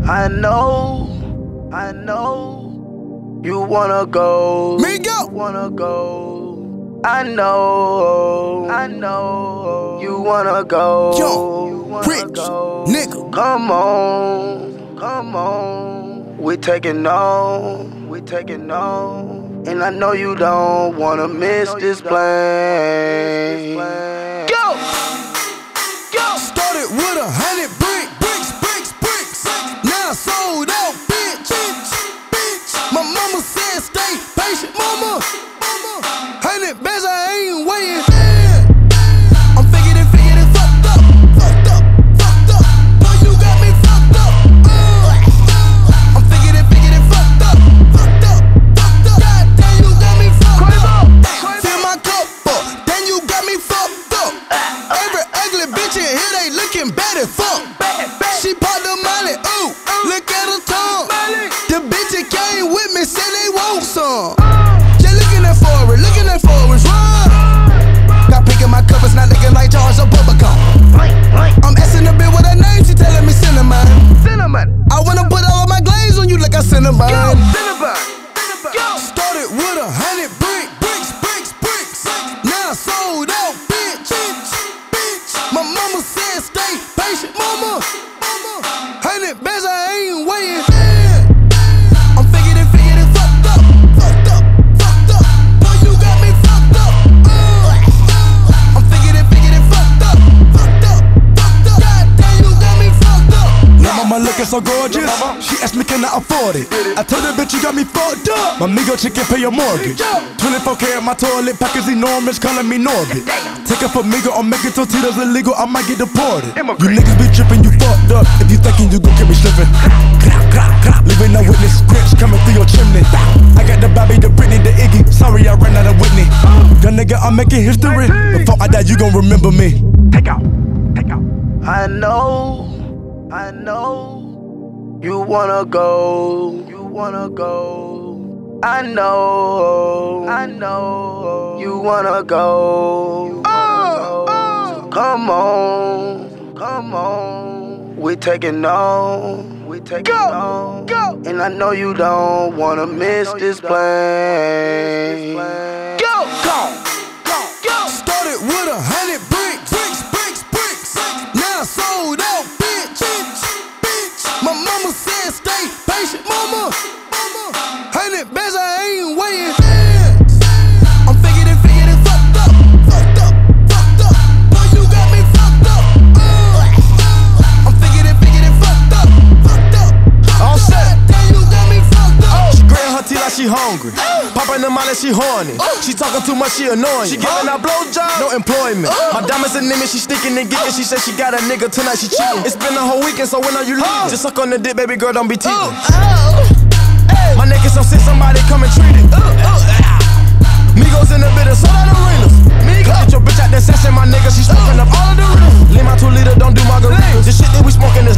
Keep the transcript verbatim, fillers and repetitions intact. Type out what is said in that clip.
I know, I know, you wanna go. Me go. Wanna go. I know, I know, you wanna go. Yo, rich go. nigga. Come on, come on. We taking on, we taking on. And I know you don't wanna miss this plane. Go! Go! Started with a hundred brick, bricks, bricks, bricks. Now I sold out, bitch, bitch, bitch. My mama said stay patient, mama. Hundred bands, I ain't waiting. I'm figured and figured and fucked up, fucked up, fucked up. Boy, you got me fucked up. Uh. I'm figured and figured and fucked up, fucked up, fucked up. God damn, you got me fucked up. Fill my cup up, then you got me fucked up. Every ugly bitch in here, they looking bad as fuck. She popped the molly, ooh, look at her tongue. The bitch that came with me said they want some. Just looking at forward, looking at forwards, run. Got pink in my cup, it's not looking like Charles or Bubblegum. I'm asking a bitch what her name, she telling me cinnamon. Cinnamon. I wanna put all of my glaze on you like I cinnamon. Cinnamon. Started with a hundred brick, bricks, bricks, bricks. Now I sold out, bitch, bitch, bitch. My mama said stay patient, mama. Hundred bands, I ain't waiting. I'm figured and figured and fucked up, fucked up, fucked up. Boy, you got me fucked up. Uh. I'm figured and figured and fucked up, fucked up, fucked up. God damn, you got me fucked up. Now mama looking so gorgeous, she asked me can I afford it. I told her bitch you got me fucked up. My Migo chicken pay your mortgage. twenty-four K in my toilet, pockets enormous, calling me Norbit. Take up a Migo, I'm making Totitos illegal, I might get deported. You niggas be tripping, you fucked up. If you thinking you gon' get me slipping, leaving a witness, scripts coming through your chimney. I got the Bobby, the Britney, the Iggy. Sorry I ran out of Whitney. Young nigga, I'm making history. Before I die, you gon' remember me. Take out, take out. I know, I know, you wanna go, you wanna go. I know, I know, you wanna go. Oh, oh. Come on, come on. We taking on, we taking go, on. Go. And I know you don't wanna miss this plane. Go, go, go, go. Started with a hundred bricks, bricks, bricks, bricks. Now I sold out, bitch, bitch, bitch. My mama said stay patient, mama. Hundred bands, I ain't waiting. I'm figured and figured and fucked up, fucked up, fucked up. Boy, you got me fucked up. Uh. I'm figured and figured and fucked up, fucked up. All set. Damn, you got me fucked up. She gritting her teeth like she hungry. Popping them out like she horny. She talking too much, she annoying. She giving out blowjobs, no employment. My diamonds and niggas, she sticking and geeking. She said she got a nigga tonight, she cheating. It's been a whole weekend, so when are you leaving? Just suck on the dick, baby girl, don't be teasing. My neck is so sick, somebody come and treat it. Migos in the building, sold out arenas. Get your bitch out that session, my nigga, she smoking up all of the rims. Lean my two liter, don't do margaritas. This shit that we smoking is